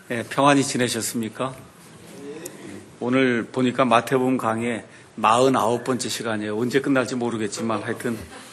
네, 평안히 지내셨습니까? 오늘 보니까 마태복음 강의 49번째 시간이에요. 언제 끝날지 모르겠지만 하여튼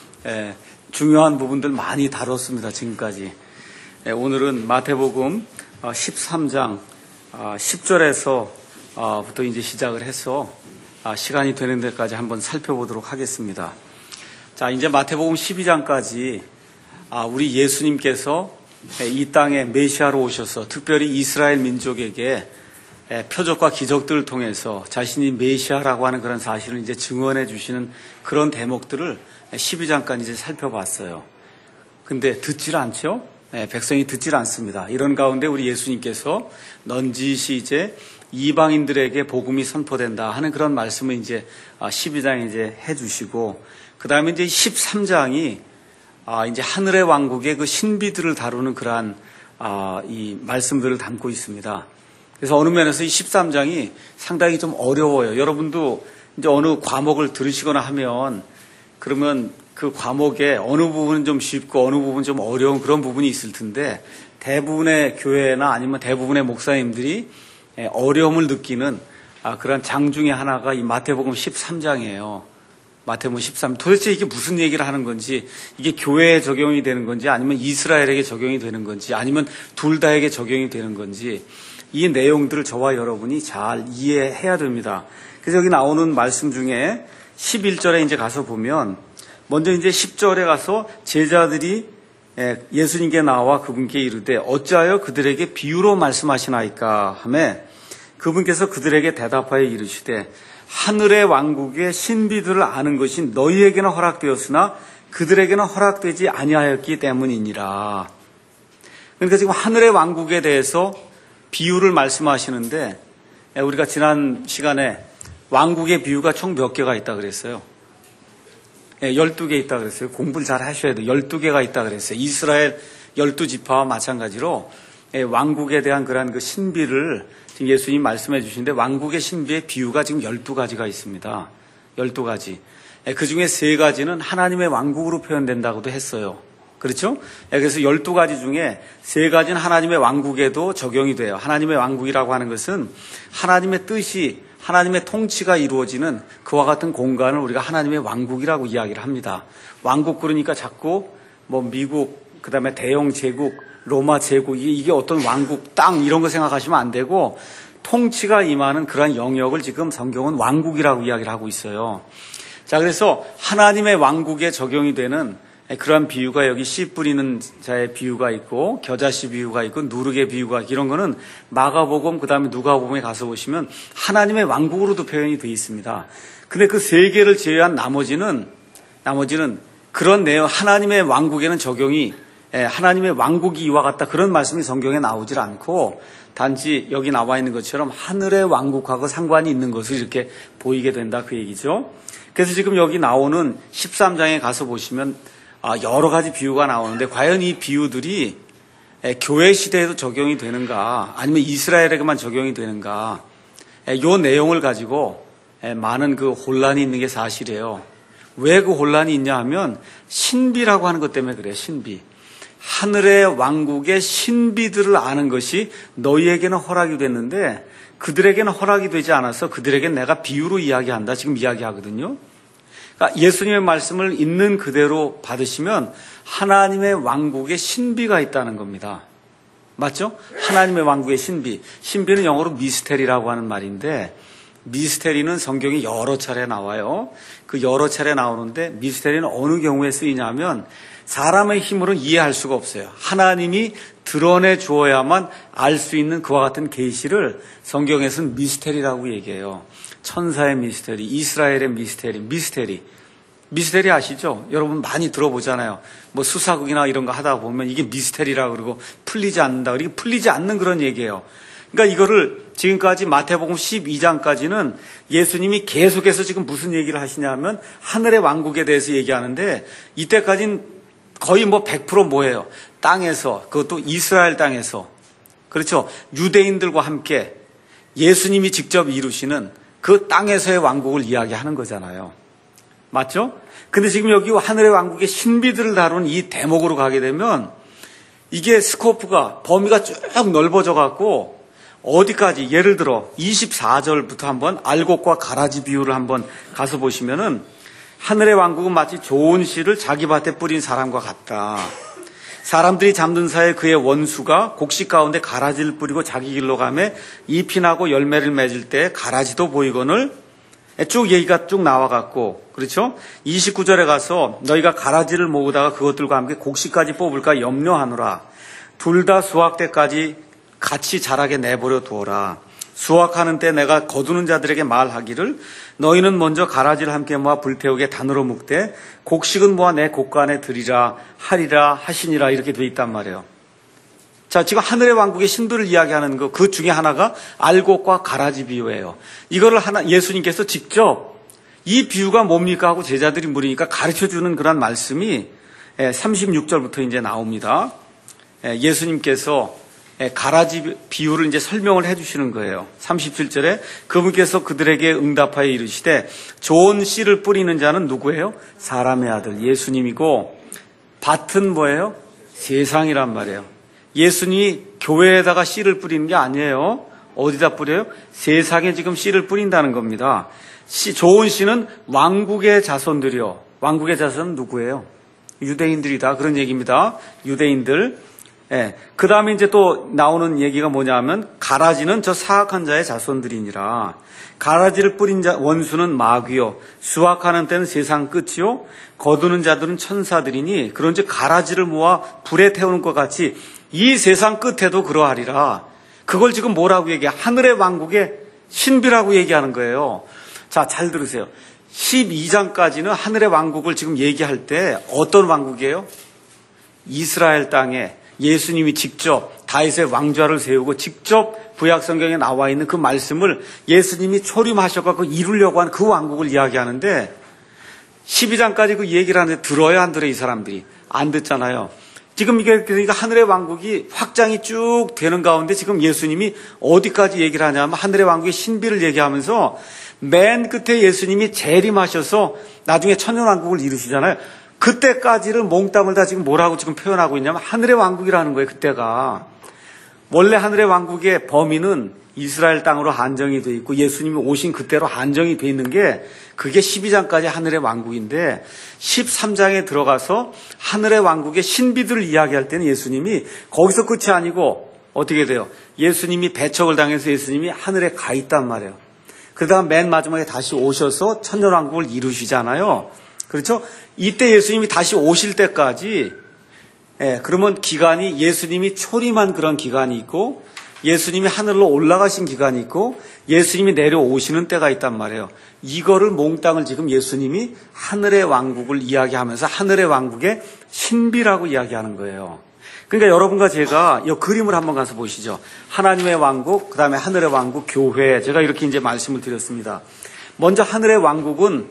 중요한 부분들 많이 다뤘습니다. 지금까지. 오늘은 마태복음 13장 10절에서 부터 이제 시작을 해서 시간이 되는 데까지 한번 살펴보도록 하겠습니다. 자, 이제 마태복음 12장까지 우리 예수님께서 이 땅에 메시아로 오셔서 특별히 이스라엘 민족에게 표적과 기적들을 통해서 자신이 메시아라고 하는 그런 사실을 이제 증언해 주시는 그런 대목들을 12장까지 이제 살펴봤어요. 근데 듣질 않죠? 백성이 듣질 않습니다. 이런 가운데 우리 예수님께서 넌지시 이제 이방인들에게 복음이 선포된다 하는 그런 말씀을 이제 12장에 이제 해 주시고, 그 다음에 이제 13장이 이제 하늘의 왕국의 그 신비들을 다루는 그러한 이 말씀들을 담고 있습니다. 그래서 어느 면에서 이 13장이 상당히 좀 어려워요. 여러분도 이제 어느 과목을 들으시거나 하면 그러면 그 과목의 어느 부분은 좀 쉽고 어느 부분은 좀 어려운 그런 부분이 있을 텐데, 대부분의 교회나 아니면 대부분의 목사님들이 어려움을 느끼는 그런 장 중에 하나가 이 마태복음 13장이에요. 마태복음 13. 도대체 이게 무슨 얘기를 하는 건지, 이게 교회에 적용이 되는 건지, 아니면 이스라엘에게 적용이 되는 건지, 아니면 둘 다에게 적용이 되는 건지, 이 내용들을 저와 여러분이 잘 이해해야 됩니다. 그래서 여기 나오는 말씀 중에 11절에 이제 가서 보면, 먼저 이제 10절에 가서 제자들이 예수님께 나와 그분께 이르되 어찌하여 그들에게 비유로 말씀하시나이까 하매, 그분께서 그들에게 대답하여 이르시되 하늘의 왕국의 신비들을 아는 것이 너희에게는 허락되었으나 그들에게는 허락되지 아니하였기 때문이니라. 그러니까 지금 하늘의 왕국에 대해서 비유를 말씀하시는데, 우리가 지난 시간에 왕국의 비유가 총 몇 개가 있다 그랬어요? 12개 있다 그랬어요. 공부를 잘 하셔야 돼요. 12개가 있다 그랬어요. 이스라엘 12지파와 마찬가지로 왕국에 대한 그러한 그 신비를 지금 예수님 말씀해 주시는데, 왕국의 신비의 비유가 지금 12가지가 있습니다. 12가지. 그 중에 3가지는 하나님의 왕국으로 표현된다고도 했어요. 그렇죠? 그래서 12가지 중에 3가지는 하나님의 왕국에도 적용이 돼요. 하나님의 왕국이라고 하는 것은 하나님의 뜻이, 하나님의 통치가 이루어지는 그와 같은 공간을 우리가 하나님의 왕국이라고 이야기를 합니다. 왕국 그러니까 자꾸 뭐 미국, 그 다음에 대영 제국, 로마 제국, 이게 어떤 왕국, 땅 이런 거 생각하시면 안 되고, 통치가 임하는 그러한 영역을 지금 성경은 왕국이라고 이야기를 하고 있어요. 자, 그래서 하나님의 왕국에 적용이 되는 그러한 비유가 여기 씨 뿌리는 자의 비유가 있고, 겨자씨 비유가 있고, 누룩의 비유가 있고, 이런 거는 마가복음 그 다음에 누가복음에 가서 보시면 하나님의 왕국으로도 표현이 되어 있습니다. 근데 그 3개를 제외한 나머지는 그런 내용, 하나님의 왕국에는 적용이, 하나님의 왕국이 이와 같다 그런 말씀이 성경에 나오질 않고, 단지 여기 나와 있는 것처럼 하늘의 왕국하고 상관이 있는 것을 이렇게 보이게 된다 그 얘기죠. 그래서 지금 여기 나오는 13장에 가서 보시면 여러 가지 비유가 나오는데, 과연 이 비유들이 교회 시대에도 적용이 되는가, 아니면 이스라엘에게만 적용이 되는가, 이 내용을 가지고 많은 그 혼란이 있는 게 사실이에요. 왜 그 혼란이 있냐 하면 신비라고 하는 것 때문에 그래요. 신비. 하늘의 왕국의 신비들을 아는 것이 너희에게는 허락이 됐는데 그들에게는 허락이 되지 않아서 그들에게는 내가 비유로 이야기한다 지금 이야기하거든요. 그러니까 예수님의 말씀을 있는 그대로 받으시면 하나님의 왕국의 신비가 있다는 겁니다. 맞죠? 하나님의 왕국의 신비. 신비는 영어로 미스테리라고 하는 말인데, 미스테리는 성경이 여러 차례 나와요. 그 여러 차례 나오는데 미스테리는 어느 경우에 쓰이냐면 사람의 힘으로는 이해할 수가 없어요. 하나님이 드러내 주어야만 알 수 있는 그와 같은 계시를 성경에서는 미스테리라고 얘기해요. 천사의 미스테리, 이스라엘의 미스테리. 미스테리 아시죠? 여러분 많이 들어보잖아요. 뭐 수사극이나 이런 거 하다 보면 이게 미스테리라고 그러고 풀리지 않는다. 이게 풀리지 않는 그런 얘기예요. 그러니까 이거를 지금까지 마태복음 12장까지는 예수님이 계속해서 지금 무슨 얘기를 하시냐면 하늘의 왕국에 대해서 얘기하는데, 이때까지는 거의 뭐 100% 뭐예요? 땅에서, 그것도 이스라엘 땅에서, 그렇죠? 유대인들과 함께 예수님이 직접 이루시는 그 땅에서의 왕국을 이야기하는 거잖아요. 맞죠? 근데 지금 여기 하늘의 왕국의 신비들을 다루는 이 대목으로 가게 되면 이게 스코프가, 범위가 쭉 넓어져 갖고 어디까지? 예를 들어 24절부터 한번 알곡과 가라지 비유를 한번 가서 보시면은 하늘의 왕국은 마치 좋은 씨를 자기 밭에 뿌린 사람과 같다. 사람들이 잠든 사이에 그의 원수가 곡식 가운데 가라지를 뿌리고 자기 길로 가매 잎이 나고 열매를 맺을 때 가라지도 보이거늘 쭉 얘기가 쭉 나와갖고 그렇죠? 29절에 가서 너희가 가라지를 모으다가 그것들과 함께 곡식까지 뽑을까 염려하노라. 둘 다 수확 때까지 같이 자라게 내버려 두어라. 수확하는 때 내가 거두는 자들에게 말하기를 너희는 먼저 가라지를 함께 모아 불태우게 단으로 묶되 곡식은 모아 내 곡간에 들이라 하리라 하시니라 이렇게 돼 있단 말이에요. 자, 지금 하늘의 왕국의 신비를 이야기하는 그 중에 하나가 알곡과 가라지 비유예요. 이거를 예수님께서 직접 이 비유가 뭡니까 하고 제자들이 물으니까 가르쳐주는 그런 말씀이 36절부터 이제 나옵니다. 예수님께서 가라지 비유를 이제 설명을 해주시는 거예요. 37절에 그분께서 그들에게 응답하여 이르시되 좋은 씨를 뿌리는 자는 누구예요? 사람의 아들 예수님이고 밭은 뭐예요? 세상이란 말이에요. 예수님이 교회에다가 씨를 뿌리는 게 아니에요. 어디다 뿌려요? 세상에 지금 씨를 뿌린다는 겁니다. 좋은 씨는 왕국의 자손들이요. 왕국의 자손은 누구예요? 유대인들이다. 그런 얘기입니다. 유대인들. 그 다음에 이제 또 나오는 얘기가 뭐냐면 가라지는 저 사악한 자의 자손들이니라. 가라지를 뿌린 자 원수는 마귀요 수확하는 때는 세상 끝이요 거두는 자들은 천사들이니 그런즉 가라지를 모아 불에 태우는 것 같이 이 세상 끝에도 그러하리라. 그걸 지금 뭐라고 얘기해? 하늘의 왕국의 신비라고 얘기하는 거예요. 자, 잘 들으세요. 12장까지는 하늘의 왕국을 지금 얘기할 때 어떤 왕국이에요? 이스라엘 땅에 예수님이 직접 다윗의 왕좌를 세우고 직접 구약성경에 나와 있는 그 말씀을 예수님이 초림하셔서 이루려고 한 그 왕국을 이야기하는데 12장까지 그 얘기를 하는데 들어야 안 들어요? 이 사람들이 안 듣잖아요. 지금 이게 그러니까 하늘의 왕국이 확장이 쭉 되는 가운데 지금 예수님이 어디까지 얘기를 하냐면 하늘의 왕국의 신비를 얘기하면서 맨 끝에 예수님이 재림하셔서 나중에 천년왕국을 이루시잖아요. 그때까지를 몽땅을 다 지금 뭐라고 지금 표현하고 있냐면 하늘의 왕국이라는 거예요. 그때가 원래 하늘의 왕국의 범위는 이스라엘 땅으로 한정이 돼 있고 예수님이 오신 그때로 한정이 돼 있는 게 그게 12장까지 하늘의 왕국인데 13장에 들어가서 하늘의 왕국의 신비들을 이야기할 때는 예수님이 거기서 끝이 아니고 어떻게 돼요? 예수님이 배척을 당해서 예수님이 하늘에 가 있단 말이에요. 그러다가 맨 마지막에 다시 오셔서 천년왕국을 이루시잖아요. 그렇죠? 이때 예수님이 다시 오실 때까지 그러면 기간이 예수님이 초림한 그런 기간이 있고 예수님이 하늘로 올라가신 기간이 있고 예수님이 내려오시는 때가 있단 말이에요. 이거를 몽땅을 지금 예수님이 하늘의 왕국을 이야기하면서 하늘의 왕국의 신비라고 이야기하는 거예요. 그러니까 여러분과 제가 이 그림을 한번 가서 보시죠. 하나님의 왕국, 그 다음에 하늘의 왕국, 교회. 제가 이렇게 이제 말씀을 드렸습니다. 먼저 하늘의 왕국은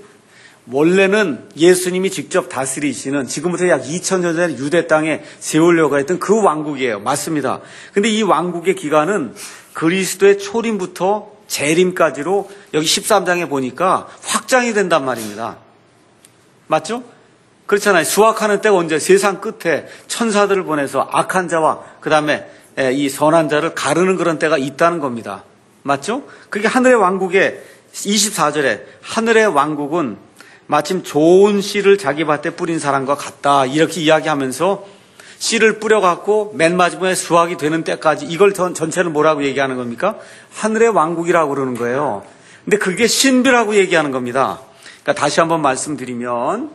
원래는 예수님이 직접 다스리시는 지금부터 약 2000년 전에 유대 땅에 세우려고 했던 그 왕국이에요. 맞습니다. 근데 이 왕국의 기간은 그리스도의 초림부터 재림까지로 여기 13장에 보니까 확장이 된단 말입니다. 맞죠? 그렇잖아요. 수확하는 때가 언제? 세상 끝에 천사들을 보내서 악한 자와 그 다음에 이 선한 자를 가르는 그런 때가 있다는 겁니다. 맞죠? 그게 하늘의 왕국의 24절에 하늘의 왕국은 마침 좋은 씨를 자기 밭에 뿌린 사람과 같다. 이렇게 이야기하면서 씨를 뿌려갖고 맨 마지막에 수확이 되는 때까지 이걸 전체를 뭐라고 얘기하는 겁니까? 하늘의 왕국이라고 그러는 거예요. 근데 그게 신비라고 얘기하는 겁니다. 그러니까 다시 한번 말씀드리면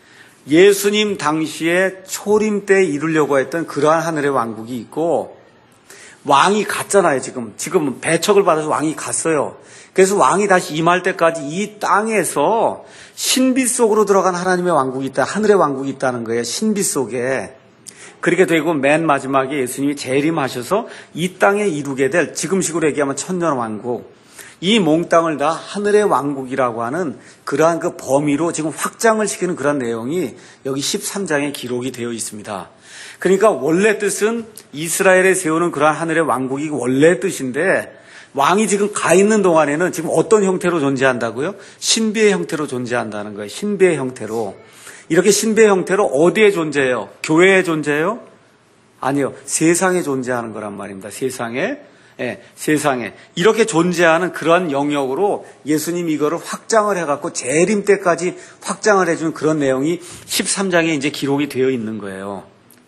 예수님 당시에 초림 때 이루려고 했던 그러한 하늘의 왕국이 있고 왕이 갔잖아요. 지금 배척을 받아서 왕이 갔어요. 그래서 왕이 다시 임할 때까지 이 땅에서 신비 속으로 들어간 하나님의 왕국이 있다. 하늘의 왕국이 있다는 거예요. 신비 속에. 그렇게 되고 맨 마지막에 예수님이 재림하셔서 이 땅에 이루게 될 지금식으로 얘기하면 천년왕국. 이 몽땅을 다 하늘의 왕국이라고 하는 그러한 그 범위로 지금 확장을 시키는 그런 내용이 여기 13장에 기록이 되어 있습니다. 그러니까 원래 뜻은 이스라엘에 세우는 그러한 하늘의 왕국이 원래 뜻인데 왕이 지금 가 있는 동안에는 지금 어떤 형태로 존재한다고요? 신비의 형태로 존재한다는 거예요. 신비의 형태로. 이렇게 신비의 형태로 어디에 존재해요? 교회에 존재해요? 아니요. 세상에 존재하는 거란 말입니다. 세상에. 세상에 이렇게 존재하는 그런 영역으로 예수님이 이거를 확장을 해갖고 재림 때까지 확장을 해준 그런 내용이 13장에 이제 기록이 되어 있는 거예요.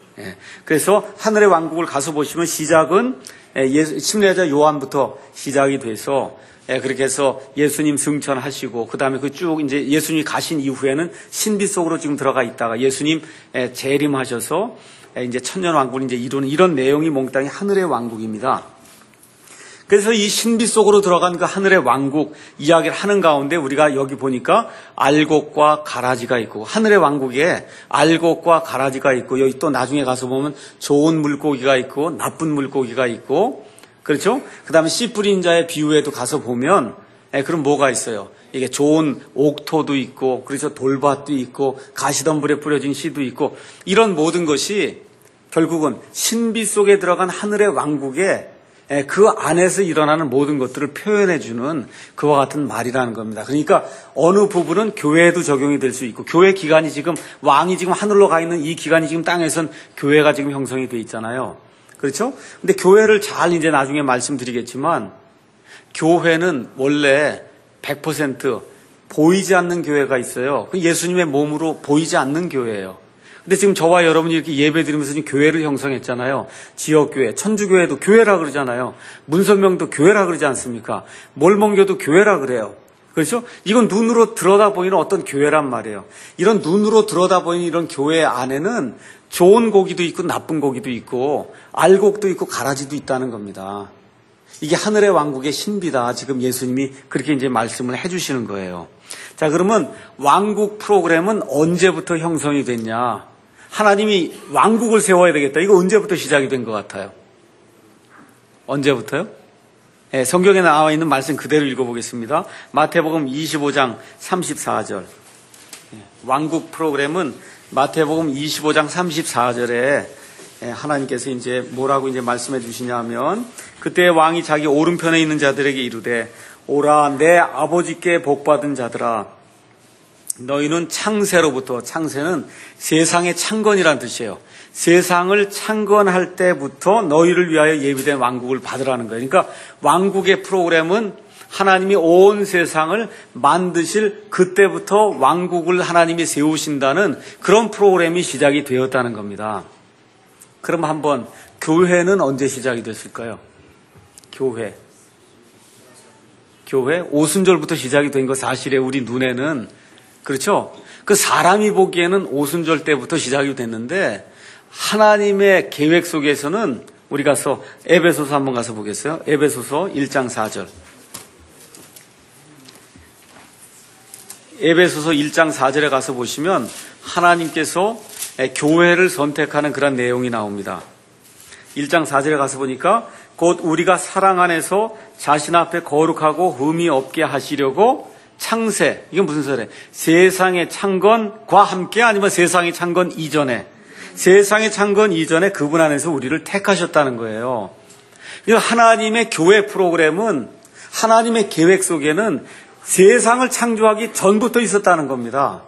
그래서 하늘의 왕국을 가서 보시면 시작은 침례자 요한부터 시작이 돼서 그렇게 해서 예수님 승천하시고 그다음에 그 쭉 이제 예수님이 가신 이후에는 신비 속으로 지금 들어가 있다가 예수님 재림하셔서 이제 천년 왕국을 이제 이루는 이런 내용이 몽땅히 하늘의 왕국입니다. 그래서 이 신비 속으로 들어간 그 하늘의 왕국 이야기를 하는 가운데 우리가 여기 보니까 알곡과 가라지가 있고 하늘의 왕국에 알곡과 가라지가 있고 여기 또 나중에 가서 보면 좋은 물고기가 있고 나쁜 물고기가 있고 그렇죠? 그 다음에 씨 뿌린 자의 비유에도 가서 보면 그럼 뭐가 있어요? 이게 좋은 옥토도 있고 그래서 돌밭도 있고 가시덤불에 뿌려진 씨도 있고 이런 모든 것이 결국은 신비 속에 들어간 하늘의 왕국에 그 안에서 일어나는 모든 것들을 표현해주는 그와 같은 말이라는 겁니다. 그러니까 어느 부분은 교회에도 적용이 될 수 있고 교회 기간이 지금 왕이 지금 하늘로 가 있는 이 기간이 지금 땅에선 교회가 지금 형성이 돼 있잖아요. 그렇죠? 근데 교회를 잘 이제 나중에 말씀드리겠지만 교회는 원래 100% 보이지 않는 교회가 있어요. 그 예수님의 몸으로 보이지 않는 교회예요. 근데 지금 저와 여러분이 이렇게 예배 드리면서 지금 교회를 형성했잖아요. 지역교회, 천주교회도 교회라 그러잖아요. 문선명도 교회라 그러지 않습니까? 몰몬교도 교회라 그래요. 그렇죠? 이건 눈으로 들여다보이는 어떤 교회란 말이에요. 이런 눈으로 들여다보이는 이런 교회 안에는 좋은 고기도 있고 나쁜 고기도 있고 알곡도 있고 가라지도 있다는 겁니다. 이게 하늘의 왕국의 신비다. 지금 예수님이 그렇게 이제 말씀을 해주시는 거예요. 자, 그러면 왕국 프로그램은 언제부터 형성이 됐냐? 하나님이 왕국을 세워야 되겠다. 이거 언제부터 시작이 된 것 같아요? 언제부터요? 성경에 나와 있는 말씀 그대로 읽어보겠습니다. 마태복음 25장 34절. 왕국 프로그램은 마태복음 25장 34절에 하나님께서 이제 뭐라고 이제 말씀해 주시냐면 그때 왕이 자기 오른편에 있는 자들에게 이르되 오라 내 아버지께 복받은 자들아 너희는 창세로부터 창세는 세상의 창건이란 뜻이에요. 세상을 창건할 때부터 너희를 위하여 예비된 왕국을 받으라는 거예요. 그러니까 왕국의 프로그램은 하나님이 온 세상을 만드실 그때부터 왕국을 하나님이 세우신다는 그런 프로그램이 시작이 되었다는 겁니다. 그럼 한번 교회는 언제 시작이 됐을까요? 교회 오순절부터 시작이 된 거 사실에 우리 눈에는 그렇죠? 그 사람이 보기에는 오순절 때부터 시작이 됐는데 하나님의 계획 속에서는 우리 가서 에베소서 한번 가서 보겠어요? 에베소서 1장 4절. 에베소서 1장 4절에 가서 보시면 하나님께서 교회를 선택하는 그런 내용이 나옵니다. 1장 4절에 가서 보니까 곧 우리가 사랑 안에서 자신 앞에 거룩하고 흠이 없게 하시려고 창세, 이건 무슨 소리예요? 세상의 창건과 함께 아니면 세상의 창건 이전에, 세상의 창건 이전에 그분 안에서 우리를 택하셨다는 거예요. 하나님의 교회 프로그램은 하나님의 계획 속에는 세상을 창조하기 전부터 있었다는 겁니다.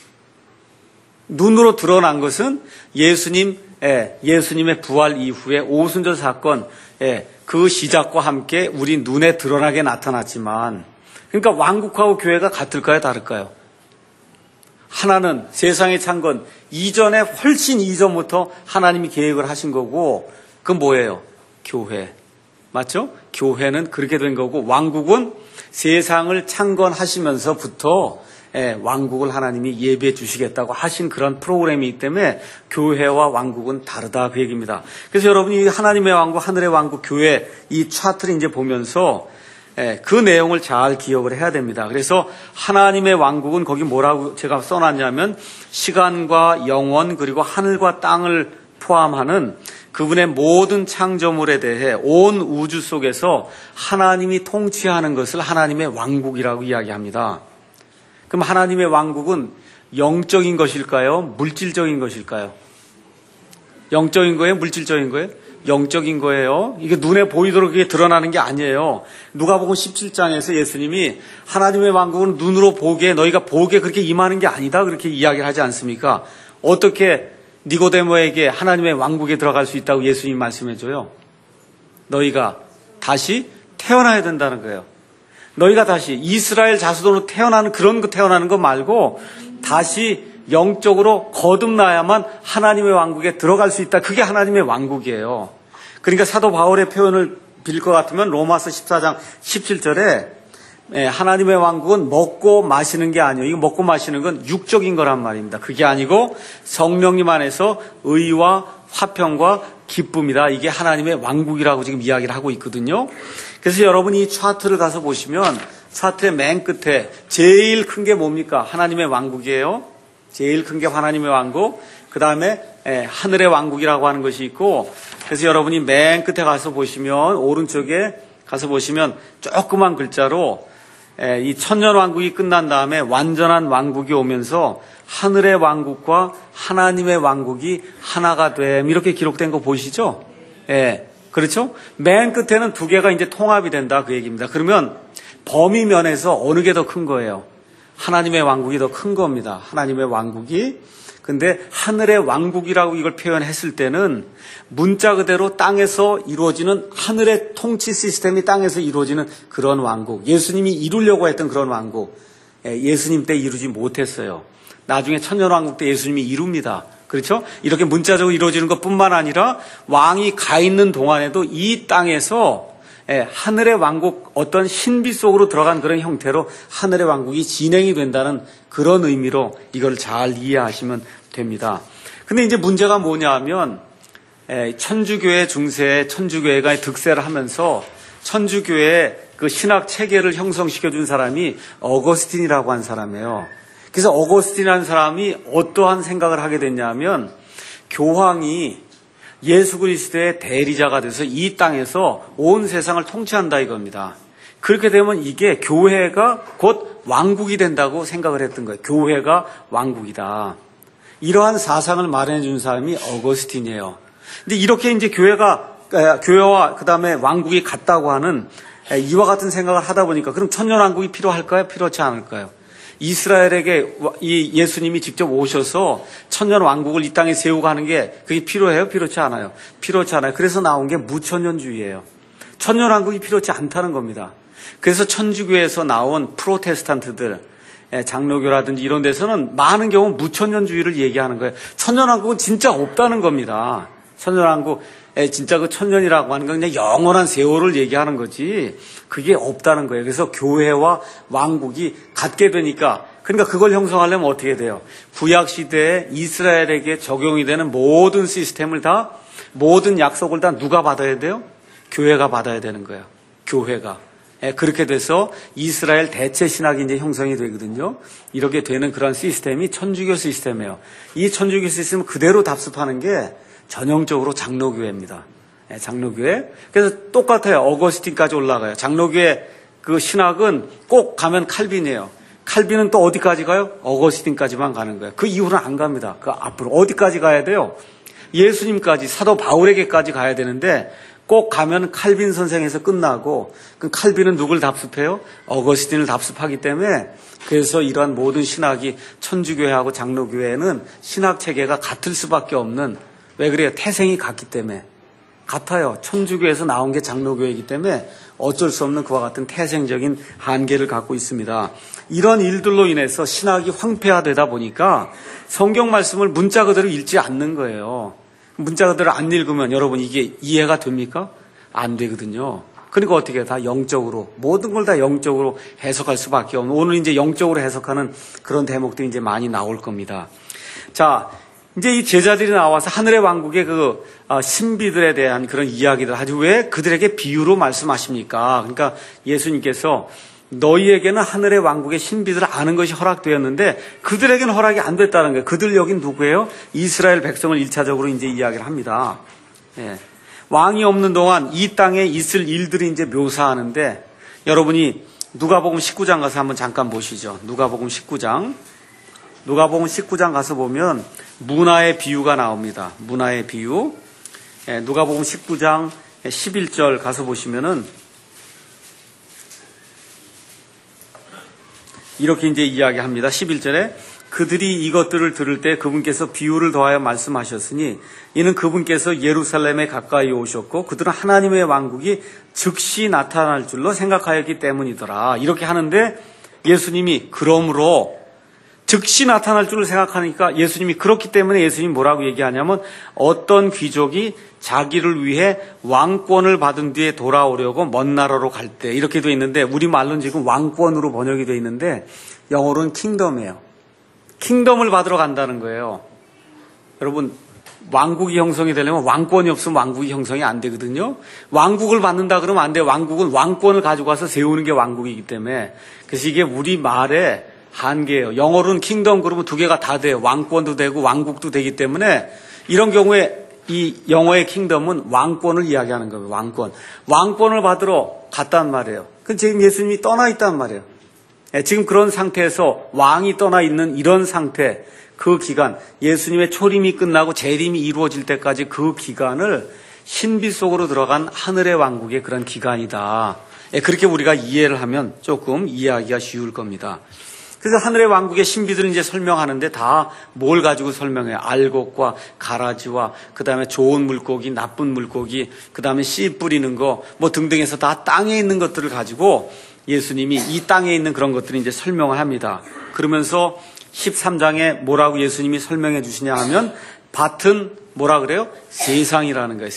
눈으로 드러난 것은 예수님의 부활 이후에 오순절 사건, 그 시작과 함께 우리 눈에 드러나게 나타났지만, 그러니까 왕국하고 교회가 같을까요, 다를까요? 하나는 세상의 창건 이전에 훨씬 이전부터 하나님이 계획을 하신 거고, 그건 뭐예요? 교회. 맞죠? 교회는 그렇게 된 거고, 왕국은 세상을 창건하시면서부터 왕국을 하나님이 예비해 주시겠다고 하신 그런 프로그램이기 때문에 교회와 왕국은 다르다 그 얘기입니다. 그래서 여러분이 하나님의 왕국, 하늘의 왕국, 교회 이 차트를 이제 보면서 그 내용을 잘 기억을 해야 됩니다. 그래서 하나님의 왕국은 거기 뭐라고 제가 써놨냐면 시간과 영원 그리고 하늘과 땅을 포함하는 그분의 모든 창조물에 대해 온 우주 속에서 하나님이 통치하는 것을 하나님의 왕국이라고 이야기합니다. 그럼 하나님의 왕국은 영적인 것일까요? 물질적인 것일까요? 영적인 거예요? 물질적인 거예요? 영적인 거예요. 이게 눈에 보이도록 이게 드러나는 게 아니에요. 누가복음 17장에서 예수님이 하나님의 왕국은 눈으로 보게 너희가 보게 그렇게 임하는 게 아니다 그렇게 이야기를 하지 않습니까? 어떻게 니고데모에게 하나님의 왕국에 들어갈 수 있다고 예수님이 말씀해줘요? 너희가 다시 태어나야 된다는 거예요. 너희가 다시 이스라엘 자손으로 태어나는 그런 거 태어나는 거 말고 다시 영적으로 거듭나야만 하나님의 왕국에 들어갈 수 있다. 그게 하나님의 왕국이에요. 그러니까 사도 바울의 표현을 빌릴 것 같으면 로마서 14장 17절에 하나님의 왕국은 먹고 마시는 게 아니에요. 이거 먹고 마시는 건 육적인 거란 말입니다. 그게 아니고 성령님 안에서 의와 화평과 기쁨이다. 이게 하나님의 왕국이라고 지금 이야기를 하고 있거든요. 그래서 여러분이 이 차트를 가서 보시면 차트의 맨 끝에 제일 큰 게 뭡니까? 하나님의 왕국이에요. 제일 큰 게 하나님의 왕국. 그 다음에 하늘의 왕국이라고 하는 것이 있고, 그래서 여러분이 맨 끝에 가서 보시면 오른쪽에 가서 보시면 조그만 글자로 이 천년 왕국이 끝난 다음에 완전한 왕국이 오면서 하늘의 왕국과 하나님의 왕국이 하나가 됨, 이렇게 기록된 거 보이시죠? 그렇죠? 맨 끝에는 두 개가 이제 통합이 된다, 그 얘기입니다. 그러면 범위 면에서 어느 게 더 큰 거예요? 하나님의 왕국이 더 큰 겁니다. 하나님의 왕국이. 근데 하늘의 왕국이라고 이걸 표현했을 때는 문자 그대로 땅에서 이루어지는 하늘의 통치 시스템이 땅에서 이루어지는 그런 왕국. 예수님이 이루려고 했던 그런 왕국. 예수님 때 이루지 못했어요. 나중에 천년왕국 때 예수님이 이룹니다. 그렇죠? 이렇게 문자적으로 이루어지는 것뿐만 아니라 왕이 가 있는 동안에도 이 땅에서 하늘의 왕국, 어떤 신비 속으로 들어간 그런 형태로 하늘의 왕국이 진행이 된다는 그런 의미로 이걸 잘 이해하시면 됩니다. 근데 이제 문제가 뭐냐 하면 천주교회 중세에 천주교회가 득세를 하면서 천주교회의 그 신학 체계를 형성시켜 준 사람이 어거스틴이라고 한 사람이에요. 그래서 어거스틴이라는 사람이 어떠한 생각을 하게 됐냐면 교황이 예수 그리스도의 대리자가 돼서 이 땅에서 온 세상을 통치한다 이겁니다. 그렇게 되면 이게 교회가 곧 왕국이 된다고 생각을 했던 거예요. 교회가 왕국이다. 이러한 사상을 마련해 준 사람이 어거스틴이에요. 근데 이렇게 이제 교회와 그 다음에 왕국이 같다고 하는 이와 같은 생각을 하다 보니까 그럼 천년왕국이 필요할까요? 필요하지 않을까요? 이스라엘에게 이 예수님이 직접 오셔서 천년 왕국을 이 땅에 세우고 하는 게 그게 필요해요? 필요치 않아요? 필요치 않아요. 그래서 나온 게 무천년주의예요. 천년 왕국이 필요치 않다는 겁니다. 그래서 천주교에서 나온 프로테스탄트들, 장로교라든지 이런 데서는 많은 경우 무천년주의를 얘기하는 거예요. 천년 왕국은 진짜 없다는 겁니다. 천년 왕국, 진짜 그 천년이라고 하는 건 그냥 영원한 세월을 얘기하는 거지 그게 없다는 거예요. 그래서 교회와 왕국이 같게 되니까, 그러니까 그걸 형성하려면 어떻게 돼요? 구약 시대에 이스라엘에게 적용이 되는 모든 시스템을 다, 모든 약속을 다 누가 받아야 돼요? 교회가 받아야 되는 거예요. 교회가. 그렇게 돼서 이스라엘 대체 신학이 이제 형성이 되거든요. 이렇게 되는 그런 시스템이 천주교 시스템이에요. 이 천주교 시스템을 그대로 답습하는 게 전형적으로 장로교회입니다. 장로교회. 그래서 똑같아요. 어거스틴까지 올라가요. 장로교회 그 신학은 꼭 가면 칼빈이에요. 칼빈은 또 어디까지 가요? 어거스틴까지만 가는 거예요. 그 이후는 안 갑니다. 그 앞으로 어디까지 가야 돼요? 예수님까지, 사도 바울에게까지 가야 되는데 꼭 가면 칼빈 선생에서 끝나고, 그 칼빈은 누굴 답습해요? 어거스틴을 답습하기 때문에, 그래서 이러한 모든 신학이 천주교회하고 장로교회는 신학 체계가 같을 수밖에 없는, 왜 그래요? 태생이 같기 때문에. 같아요. 천주교에서 나온 게 장로교회이기 때문에 어쩔 수 없는 그와 같은 태생적인 한계를 갖고 있습니다. 이런 일들로 인해서 신학이 황폐화되다 보니까 성경 말씀을 문자 그대로 읽지 않는 거예요. 문자 그대로 안 읽으면 여러분 이게 이해가 됩니까? 안 되거든요. 그러니까 어떻게 해요? 다 영적으로, 모든 걸 다 영적으로 해석할 수밖에 없는, 오늘 이제 영적으로 해석하는 그런 대목들이 이제 많이 나올 겁니다. 자, 이제 이 제자들이 나와서 하늘의 왕국의 그 신비들에 대한 그런 이야기를 하지, 왜 그들에게 비유로 말씀하십니까? 그러니까 예수님께서 너희에게는 하늘의 왕국의 신비들을 아는 것이 허락되었는데 그들에게는 허락이 안 됐다는 거예요. 그들 여긴 누구예요? 이스라엘 백성을 1차적으로 이제 이야기를 합니다. 왕이 없는 동안 이 땅에 있을 일들이 이제 묘사하는데, 여러분이 누가복음 19장 가서 한번 잠깐 보시죠. 누가복음 19장 가서 보면 문화의 비유가 나옵니다. 문화의 비유. 누가복음 19장 11절 가서 보시면은 이렇게 이제 이야기합니다. 11절에 그들이 이것들을 들을 때 그분께서 비유를 더하여 말씀하셨으니 이는 그분께서 예루살렘에 가까이 오셨고 그들은 하나님의 왕국이 즉시 나타날 줄로 생각하였기 때문이더라. 이렇게 하는데 예수님이 그러므로 즉시 나타날 줄을 생각하니까 예수님이 그렇기 때문에 예수님이 뭐라고 얘기하냐면 어떤 귀족이 자기를 위해 왕권을 받은 뒤에 돌아오려고 먼 나라로 갈 때 이렇게 돼 있는데 우리말로는 지금 왕권으로 번역이 돼 있는데 영어로는 킹덤이에요. 킹덤을 받으러 간다는 거예요. 여러분 왕국이 형성이 되려면 왕권이 없으면 왕국이 형성이 안 되거든요. 왕국을 받는다 그러면 안 돼요. 왕국은 왕권을 가지고 와서 세우는 게 왕국이기 때문에 그래서 이게 우리말의 한계예요. 영어로는 킹덤 그러면 두 개가 다 돼요. 왕권도 되고 왕국도 되기 때문에 이런 경우에 이 영어의 킹덤은 왕권을 이야기하는 거예요. 왕권을 받으러 갔단 말이에요. 그 지금 예수님이 떠나 있단 말이에요. 지금 그런 상태에서 왕이 떠나 있는 이런 상태, 그 기간, 예수님의 초림이 끝나고 재림이 이루어질 때까지 그 기간을 신비 속으로 들어간 하늘의 왕국의 그런 기간이다. 그렇게 우리가 이해를 하면 조금 이해하기가 쉬울 겁니다. 그래서 하늘의 왕국의 신비들을 이제 설명하는데 다 뭘 가지고 설명해요? 알곡과 가라지와 그 다음에 좋은 물고기, 나쁜 물고기, 그 다음에 씨 뿌리는 거, 뭐 등등 해서 다 땅에 있는 것들을 가지고 예수님이 이 땅에 있는 그런 것들을 이제 설명을 합니다. 그러면서 13장에 뭐라고 예수님이 설명해 주시냐 하면 밭은 뭐라 그래요? 세상이라는 거예요.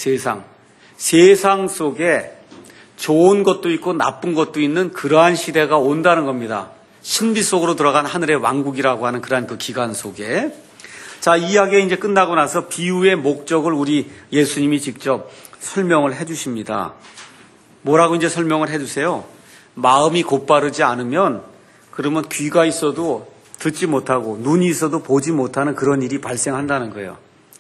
세상 속에 좋은 것도 있고 나쁜 것도 있는 그러한 시대가 온다는 겁니다. 신비 속으로 들어간 하늘의 왕국이라고 하는 그러한 그 기간 속에. 자, 이 이야기가 이제 끝나고 나서 비유의 목적을 우리 예수님이 직접 설명을 해 주십니다. 뭐라고 이제 설명을 해 주세요? 마음이 곧바르지 않으면 그러면 귀가 있어도 듣지 못하고 눈이 있어도 보지 못하는 그런 일이 발생한다는 거예요.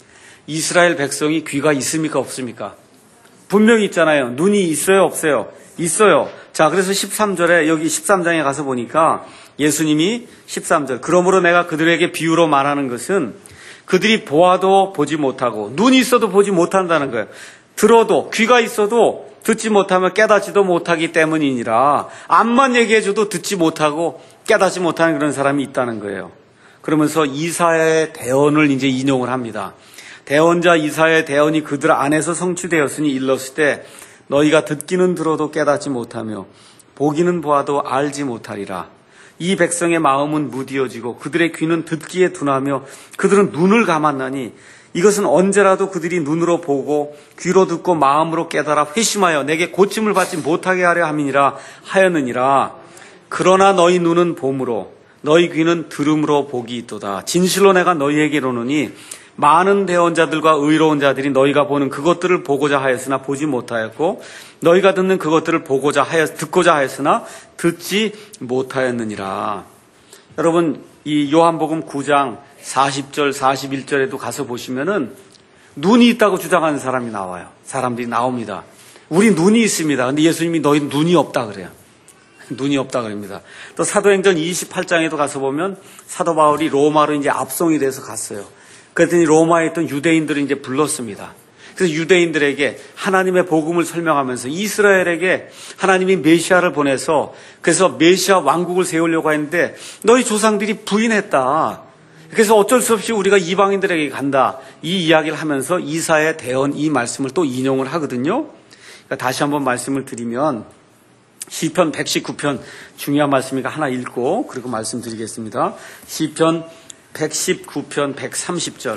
이스라엘 백성이 귀가 있습니까? 없습니까? 분명히 있잖아요. 눈이 있어요? 없어요? 있어요. 자, 그래서 13절에 여기 13장에 가서 보니까 예수님이 13절 그러므로 내가 그들에게 비유로 말하는 것은 그들이 보아도 보지 못하고 눈이 있어도 보지 못한다는 거예요. 들어도 귀가 있어도 듣지 못하면 깨닫지도 못하기 때문이니라. 암만 얘기해줘도 듣지 못하고 깨닫지 못하는 그런 사람이 있다는 거예요. 그러면서 이사야의 대언을 이제 인용을 합니다. 대언자 이사야의 대언이 그들 안에서 성취되었으니 일렀을 때 너희가 듣기는 들어도 깨닫지 못하며 보기는 보아도 알지 못하리라. 이 백성의 마음은 무디어지고 그들의 귀는 듣기에 둔하며 그들은 눈을 감았나니 이것은 언제라도 그들이 눈으로 보고 귀로 듣고 마음으로 깨달아 회심하여 내게 고침을 받지 못하게 하려 함이니라 하였느니라. 그러나 너희 눈은 봄으로 너희 귀는 들음으로 복이 있도다. 진실로 내가 너희에게 이르노니 많은 대언자들과 의로운 자들이 너희가 보는 그것들을 보고자 하였으나 보지 못하였고 너희가 듣는 그것들을 듣고자 하였으나 듣지 못하였느니라. 여러분 이 요한복음 9장 40절 41절에도 가서 보시면은 눈이 있다고 주장하는 사람이 나와요. 사람들이 나옵니다. 우리 눈이 있습니다. 근데 예수님이 너희 눈이 없다 그래요. 눈이 없다 그럽니다. 또 사도행전 28장에도 가서 보면 사도 바울이 로마로 이제 압송이 돼서 갔어요. 그랬더니 로마에 있던 유대인들을 이제 불렀습니다. 그래서 유대인들에게 하나님의 복음을 설명하면서 이스라엘에게 하나님이 메시아를 보내서 그래서 메시아 왕국을 세우려고 했는데 너희 조상들이 부인했다. 그래서 어쩔 수 없이 우리가 이방인들에게 간다. 이 이야기를 하면서 이사야의 대언 이 말씀을 또 인용을 하거든요. 그러니까 다시 한번 말씀을 드리면 시편 119편 중요한 말씀이니까 하나 읽고 그리고 말씀드리겠습니다. 시편 119편 130절.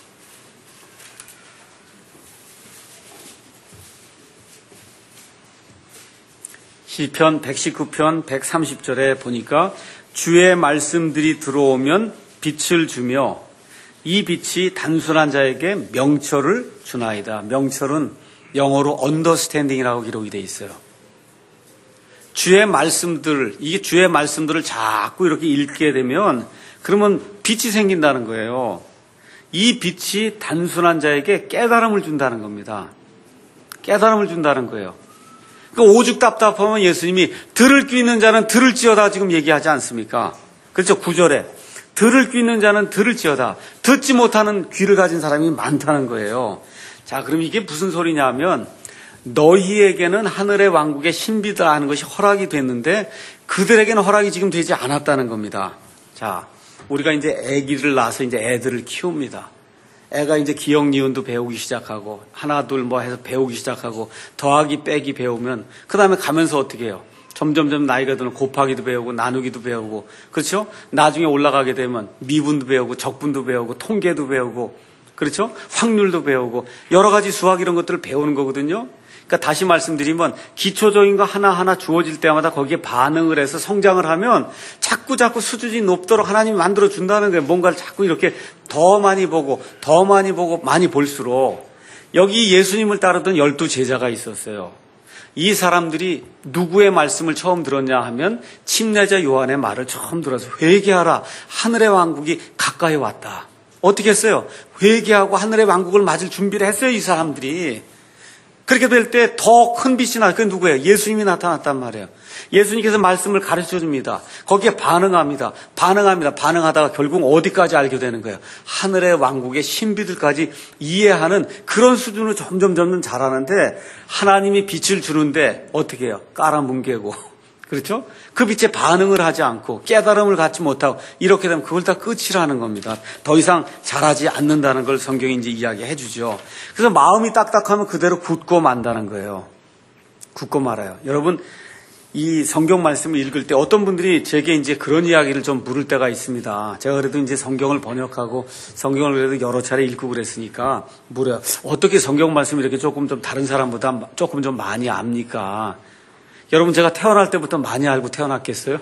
시편 119편 130절에 보니까 주의 말씀들이 들어오면 빛을 주며 이 빛이 단순한 자에게 명철을 주나이다. 명철은 영어로 understanding이라고 기록이 되어 있어요. 주의 말씀들, 이게 주의 말씀들을 자꾸 이렇게 읽게 되면 그러면 빛이 생긴다는 거예요. 이 빛이 단순한 자에게 깨달음을 준다는 겁니다. 깨달음을 준다는 거예요. 그러니까 오죽 답답하면 예수님이 들을 귀 있는 자는 들을지어다 지금 얘기하지 않습니까? 그렇죠. 9절에 들을 귀 있는 자는 들을지어다. 듣지 못하는 귀를 가진 사람이 많다는 거예요. 자, 그럼 이게 무슨 소리냐 하면 너희에게는 하늘의 왕국의 신비다 하는 것이 허락이 됐는데 그들에게는 허락이 지금 되지 않았다는 겁니다. 자, 우리가 이제 아기를 낳아서 이제 애들을 키웁니다. 애가 이제 기억 니은도 배우기 시작하고 하나 둘 뭐 해서 배우기 시작하고 더하기 빼기 배우면 그 다음에 가면서 어떻게 해요? 점점점 나이가 들면 곱하기도 배우고 나누기도 배우고 그렇죠? 나중에 올라가게 되면 미분도 배우고 적분도 배우고 통계도 배우고 그렇죠? 확률도 배우고 여러 가지 수학 이런 것들을 배우는 거거든요. 그러니까 다시 말씀드리면 기초적인 거 하나하나 주어질 때마다 거기에 반응을 해서 성장을 하면 자꾸 수준이 높도록 하나님이 만들어 준다는 거예요. 뭔가를 자꾸 이렇게 더 많이 보고 많이 볼수록 여기 예수님을 따르던 12 제자가 있었어요. 이 사람들이 누구의 말씀을 처음 들었냐 하면 침례자 요한의 말을 처음 들어서 회개하라 하늘의 왕국이 가까이 왔다. 어떻게 했어요? 회개하고 하늘의 왕국을 맞을 준비를 했어요. 이 사람들이. 그렇게 될 때 더 큰 빛이 나. 그게 누구예요? 예수님이 나타났단 말이에요. 예수님께서 말씀을 가르쳐 줍니다. 거기에 반응합니다. 반응하다가 결국 어디까지 알게 되는 거예요? 하늘의 왕국의 신비들까지 이해하는 그런 수준으로 점점 자라는데 하나님이 빛을 주는데 어떻게 해요? 깔아뭉개고 그렇죠? 그 빛에 반응을 하지 않고 깨달음을 갖지 못하고 이렇게 되면 그걸 다 끝이라는 겁니다. 더 이상 자라지 않는다는 걸 성경이 이제 이야기해 주죠. 그래서 마음이 딱딱하면 그대로 굳고 만다는 거예요. 굳고 말아요. 여러분, 이 성경 말씀을 읽을 때 어떤 분들이 제게 이제 그런 이야기를 좀 물을 때가 있습니다. 제가 그래도 이제 성경을 번역하고 성경을 그래도 여러 차례 읽고 그랬으니까 물어요. 어떻게 성경 말씀을 이렇게 조금 좀 다른 사람보다 조금 좀 많이 압니까? 여러분, 제가 태어날 때부터 많이 알고 태어났겠어요?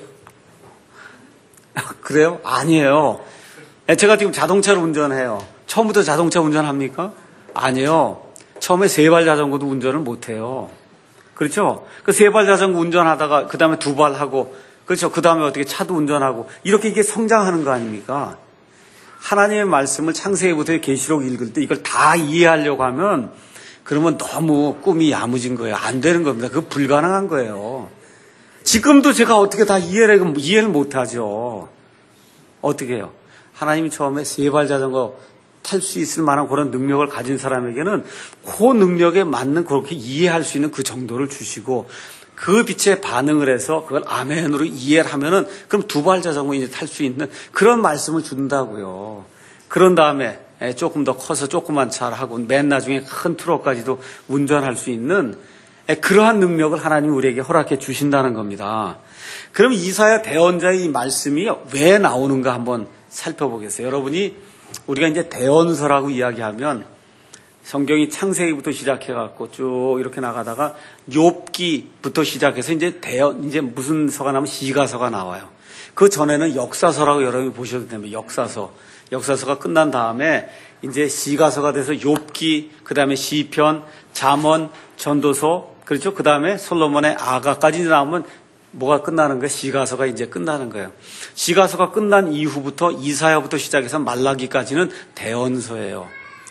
그래요? 아니에요. 제가 지금 자동차를 운전해요. 처음부터 자동차 운전합니까? 아니에요. 처음에 세발 자전거도 운전을 못해요. 그렇죠? 그 세발 자전거 운전하다가 그 다음에 두 발 하고 그렇죠? 그 다음에 어떻게 차도 운전하고 이렇게 이게 성장하는 거 아닙니까? 하나님의 말씀을 창세기부터 계시록 읽을 때 이걸 다 이해하려고 하면 그러면 너무 꿈이 야무진 거예요. 안 되는 겁니다. 그거 불가능한 거예요. 지금도 제가 어떻게 다 이해를 못하죠. 어떻게 해요? 하나님이 처음에 세발 자전거 탈 수 있을 만한 그런 능력을 가진 사람에게는 그 능력에 맞는 그렇게 이해할 수 있는 그 정도를 주시고 그 빛에 반응을 해서 그걸 아멘으로 이해를 하면은 그럼 두 발 자전거 이제 탈 수 있는 그런 말씀을 준다고요. 그런 다음에 조금 더 커서 조그만 차를 하고 맨 나중에 큰 트럭까지도 운전할 수 있는 그러한 능력을 하나님이 우리에게 허락해 주신다는 겁니다. 그럼 이사야 대언자의 이 말씀이 왜 나오는가 한번 살펴보겠어요. 여러분이 우리가 이제 대언서라고 이야기하면 성경이 창세기부터 시작해갖고 쭉 이렇게 나가다가 욥기부터 시작해서 이제 무슨 서가 나오면 시가서가 나와요. 그 전에는 역사서라고 여러분이 보셔도 됩니다. 역사서가 끝난 다음에 이제 시가서가 돼서 욥기, 그 다음에 시편, 잠언, 전도서, 그렇죠? 그 다음에 솔로몬의 아가까지 나오면 뭐가 끝나는 거예요? 시가서가 이제 끝나는 거예요. 시가서가 끝난 이후부터 이사야부터 시작해서 말라기까지는 대언서예요.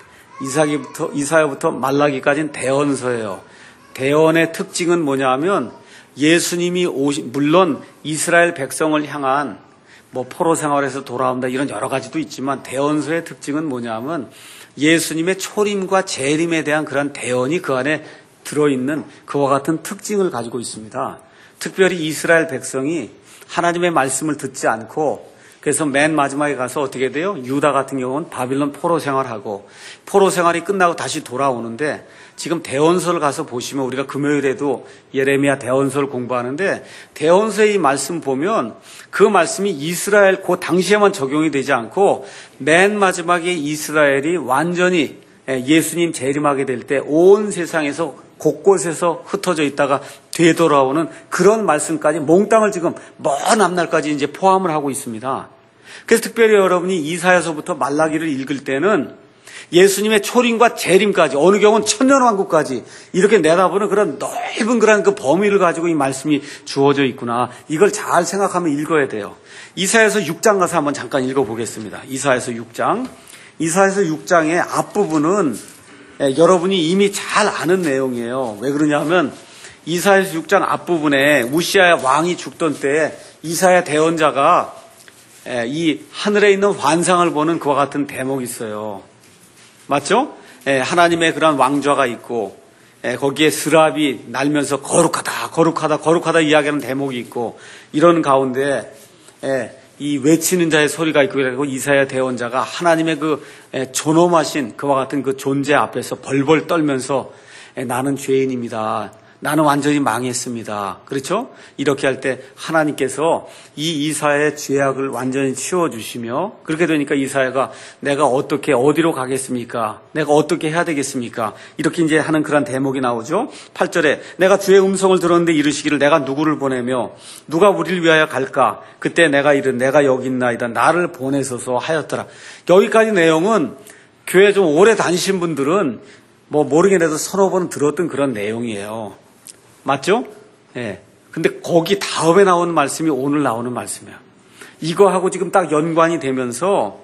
이사야부터 말라기까지는 대언서예요. 대언의 특징은 뭐냐 하면 예수님이 물론 이스라엘 백성을 향한 포로 생활에서 돌아온다 이런 여러 가지도 있지만 대언서의 특징은 뭐냐면 예수님의 초림과 재림에 대한 그런 대언이 그 안에 들어있는 그와 같은 특징을 가지고 있습니다. 특별히 이스라엘 백성이 하나님의 말씀을 듣지 않고 그래서 맨 마지막에 가서 어떻게 돼요? 유다 같은 경우는 바빌론 포로 생활하고 포로 생활이 끝나고 다시 돌아오는데 지금 대언서를 가서 보시면 우리가 금요일에도 예레미야 대언서를 공부하는데 대언서의 이 말씀 보면 그 말씀이 이스라엘 그 당시에만 적용이 되지 않고 맨 마지막에 이스라엘이 완전히 예수님 재림하게 될 때 온 세상에서 곳곳에서 흩어져 있다가 되돌아오는 그런 말씀까지 몽땅을 지금 먼 앞날까지 이제 포함을 하고 있습니다. 그래서 특별히 여러분이 이사야서부터 말라기를 읽을 때는 예수님의 초림과 재림까지 어느 경우는 천년왕국까지 이렇게 내다보는 그런 넓은 그런 그 범위를 가지고 이 말씀이 주어져 있구나. 이걸 잘 생각하면 읽어야 돼요. 이사야서 6장 가서 한번 잠깐 읽어보겠습니다. 이사야서 6장. 이사야서 6장의 앞부분은 여러분이 이미 잘 아는 내용이에요. 왜 그러냐면 이사야서 6장 앞부분에 우시야 왕이 죽던 때에 이사야 대언자가 이 하늘에 있는 환상을 보는 그와 같은 대목이 있어요. 맞죠? 하나님의 그런 왕좌가 있고 거기에 스랍이 날면서 거룩하다 이야기하는 대목이 있고 이런 가운데 이 외치는 자의 소리가 있고 그래고 이사야 대언자가 하나님의 그 존엄하신 그와 같은 그 존재 앞에서 벌벌 떨면서 나는 죄인입니다. 나는 완전히 망했습니다. 그렇죠? 이렇게 할 때 하나님께서 이 이사야의 죄악을 완전히 치워주시며 그렇게 되니까 이사야가 내가 어떻게 어디로 가겠습니까? 내가 어떻게 해야 되겠습니까? 이렇게 이제 하는 그런 대목이 나오죠. 8절에 내가 주의 음성을 들었는데 이르시기를 내가 누구를 보내며 누가 우리를 위하여 갈까? 그때 내가 이른 내가 여기 있나이다. 나를 보내소서 하였더라. 여기까지 내용은 교회 좀 오래 다니신 분들은 뭐 모르긴 해도 서너 번 들었던 그런 내용이에요. 맞죠? 예. 근데 거기 다음에 나오는 말씀이 오늘 나오는 말씀이에요. 이거하고 지금 딱 연관이 되면서,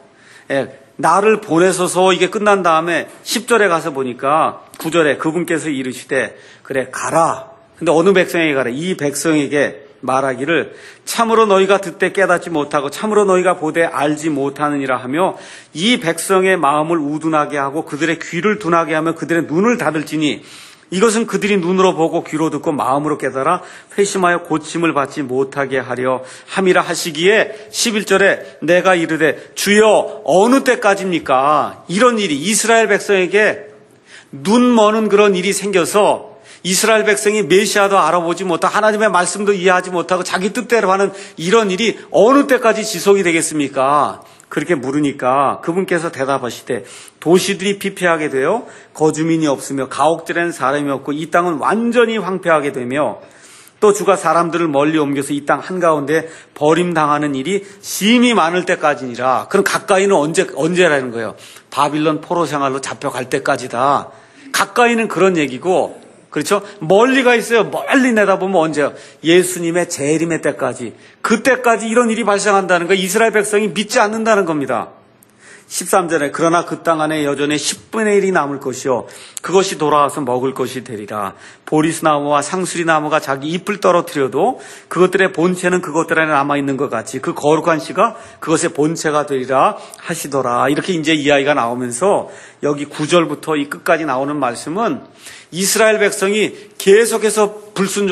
나를 보내소서 이게 끝난 다음에 10절에 가서 보니까 9절에 그분께서 이르시되, 그래, 가라. 근데 어느 백성에게 가라? 이 백성에게 말하기를 참으로 너희가 듣되 깨닫지 못하고 참으로 너희가 보되 알지 못하느니라 하며 이 백성의 마음을 우둔하게 하고 그들의 귀를 둔하게 하며 그들의 눈을 닫을지니 이것은 그들이 눈으로 보고 귀로 듣고 마음으로 깨달아 회심하여 고침을 받지 못하게 하려 함이라 하시기에 11절에 내가 이르되 주여 어느 때까지입니까? 이런 일이 이스라엘 백성에게 눈 머는 그런 일이 생겨서 이스라엘 백성이 메시아도 알아보지 못하고 하나님의 말씀도 이해하지 못하고 자기 뜻대로 하는 이런 일이 어느 때까지 지속이 되겠습니까? 그렇게 물으니까 그분께서 대답하시되 도시들이 피폐하게 되어 거주민이 없으며 가옥들에는 사람이 없고 이 땅은 완전히 황폐하게 되며 또 주가 사람들을 멀리 옮겨서 이 땅 한가운데 버림당하는 일이 심히 많을 때까지니라. 그럼 가까이는 언제라는 거예요? 바빌론 포로 생활로 잡혀갈 때까지다. 가까이는 그런 얘기고 그렇죠? 멀리가 있어요. 멀리 내다보면 언제요? 예수님의 재림의 때까지. 그때까지 이런 일이 발생한다는 거예요. 이스라엘 백성이 믿지 않는다는 겁니다. 13절에 그러나 그 땅 안에 여전히 10분의 1이 남을 것이요 그것이 돌아와서 먹을 것이 되리라. 보리스나무와 상수리나무가 자기 잎을 떨어뜨려도 그것들의 본체는 그것들 안에 남아있는 것 같이 그 거룩한 씨가 그것의 본체가 되리라 하시더라. 이렇게 이제 이야기가 나오면서 여기 9절부터 이 끝까지 나오는 말씀은 이스라엘 백성이 계속해서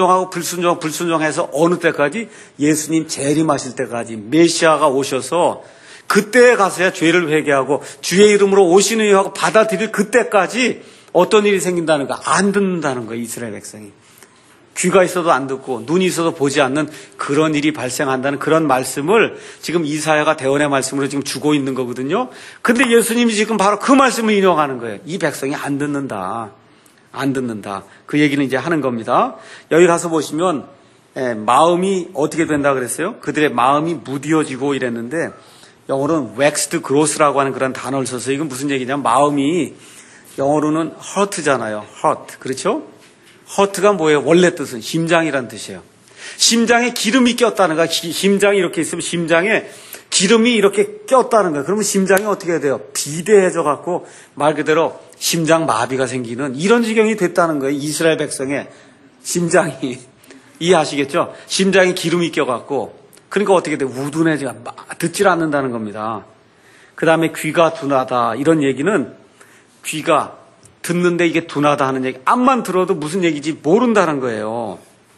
불순종해서 어느 때까지? 예수님 재림하실 때까지 메시아가 오셔서 그때에 가서야 죄를 회개하고 주의 이름으로 오시는 이유 하고 받아들일 그때까지 어떤 일이 생긴다는 거 안 듣는다는 거예요. 이스라엘 백성이. 귀가 있어도 안 듣고 눈이 있어도 보지 않는 그런 일이 발생한다는 그런 말씀을 지금 이사야가 대언의 말씀으로 지금 주고 있는 거거든요. 근데 예수님이 지금 바로 그 말씀을 인용하는 거예요. 이 백성이 안 듣는다. 안 듣는다. 그 얘기는 이제 하는 겁니다. 여기 가서 보시면 마음이 어떻게 된다 그랬어요? 그들의 마음이 무디어지고 이랬는데 영어로는 waxed gross라고 하는 그런 단어를 써서 이건 무슨 얘기냐면 마음이 영어로는 hurt잖아요. hurt. 그렇죠? hurt가 뭐예요? 원래 뜻은 심장이란 뜻이에요. 심장에 기름이 꼈다는 거야. 심장이 이렇게 있으면 심장에 기름이 이렇게 꼈다는 거예요. 그러면 심장이 어떻게 돼요? 비대해져 갖고 말 그대로 심장 마비가 생기는 이런 지경이 됐다는 거예요. 이스라엘 백성의 심장이. 이해하시겠죠? 심장에 기름이 껴갖고 그러니까 어떻게 돼? 우둔해져 듣질 않는다는 겁니다. 그 다음에 귀가 둔하다 이런 얘기는 귀가 듣는데 이게 둔하다 하는 얘기 앞만 들어도 무슨 얘기인지 모른다는 거예요.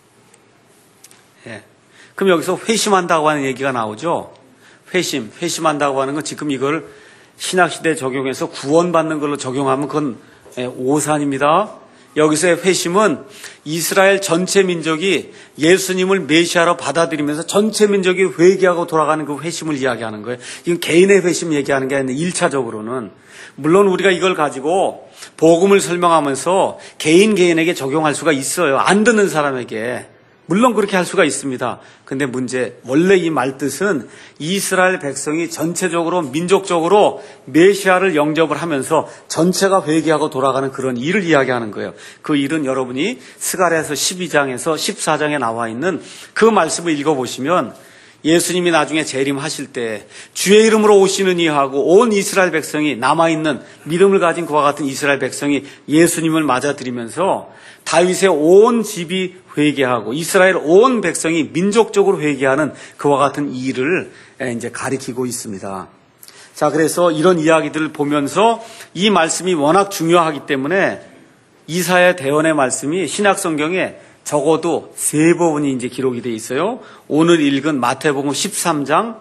예. 그럼 여기서 회심한다고 하는 얘기가 나오죠. 회심한다고 하는 건 지금 이걸 신학시대에 적용해서 구원받는 걸로 적용하면 그건 오산입니다. 여기서의 회심은 이스라엘 전체 민족이 예수님을 메시아로 받아들이면서 전체 민족이 회개하고 돌아가는 그 회심을 이야기하는 거예요. 이건 개인의 회심 얘기하는 게 아니라 1차적으로는. 물론 우리가 이걸 가지고 복음을 설명하면서 개인에게 적용할 수가 있어요. 안 듣는 사람에게. 물론 그렇게 할 수가 있습니다. 근데 문제, 원래 이 말뜻은 이스라엘 백성이 전체적으로 민족적으로 메시아를 영접을 하면서 전체가 회개하고 돌아가는 그런 일을 이야기하는 거예요. 그 일은 여러분이 스가랴서 12장에서 14장에 나와 있는 그 말씀을 읽어보시면 예수님이 나중에 재림하실 때 주의 이름으로 오시는 이하고 온 이스라엘 백성이 남아있는 믿음을 가진 그와 같은 이스라엘 백성이 예수님을 맞아들이면서 다윗의 온 집이 회개하고 이스라엘 온 백성이 민족적으로 회개하는 그와 같은 일을 이제 가리키고 있습니다. 자, 그래서 이런 이야기들을 보면서 이 말씀이 워낙 중요하기 때문에 이사야 대언의 말씀이 신약 성경에 적어도 3번이 이제 기록이 되어 있어요. 오늘 읽은 마태복음 13장,